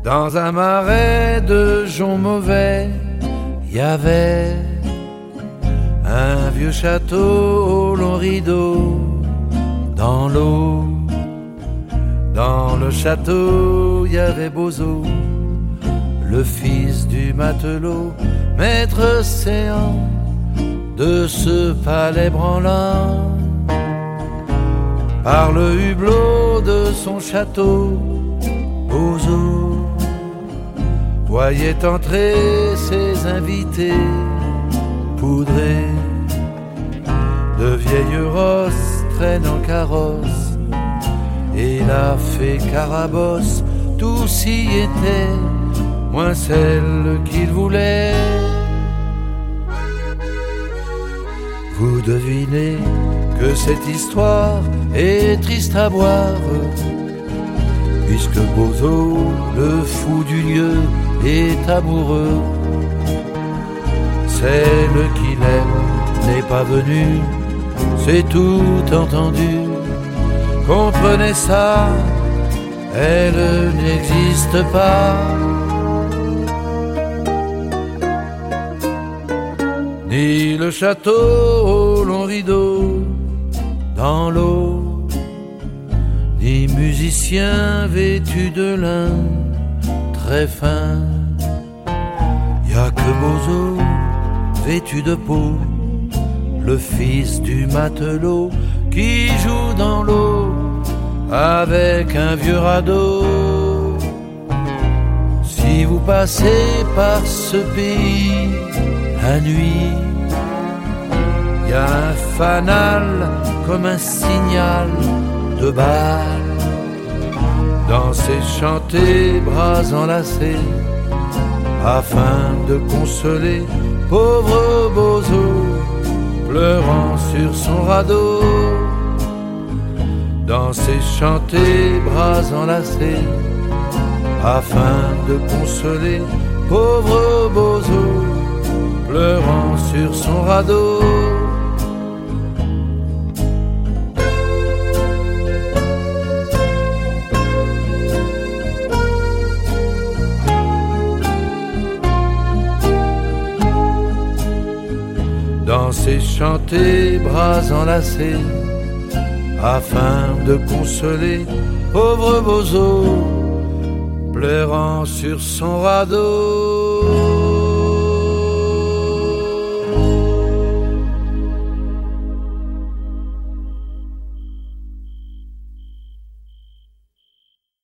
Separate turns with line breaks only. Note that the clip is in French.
Dans un marais de joncs mauvais, y avait un vieux château au long rideau. Dans l'eau, dans le château, y avait Bozo, le fils du matelot, maître séant de ce palais branlant. Par le hublot de son château, Bozo voyait entrer ses invités poudrés de vieilles rosses traînant carrosse. Et la fée Carabosse, tous y étaient, moins celle qu'il voulait. Vous devinez que cette histoire est triste à boire, puisque Bozo, le fou du lieu, est amoureux. Celle qu'il aime n'est pas venue, c'est tout entendu. Comprenez ça, elle n'existe pas. Ni le château au long rideau dans l'eau, ni musicien vêtu de lin très fin. Y a que Bozo vêtu de peau, le fils du matelot, qui joue dans l'eau avec un vieux radeau. Si vous passez par ce pays la nuit, y a un fanal comme un signal de balle. Dans ses chantés bras enlacés, afin de consoler pauvre Bozo, pleurant sur son radeau. Dans ses chantés bras enlacés, afin de consoler pauvre Bozo, pleurant sur son radeau. Dans ses chantés bras enlacés, afin de consoler pauvre Bozo, pleurant sur son radeau.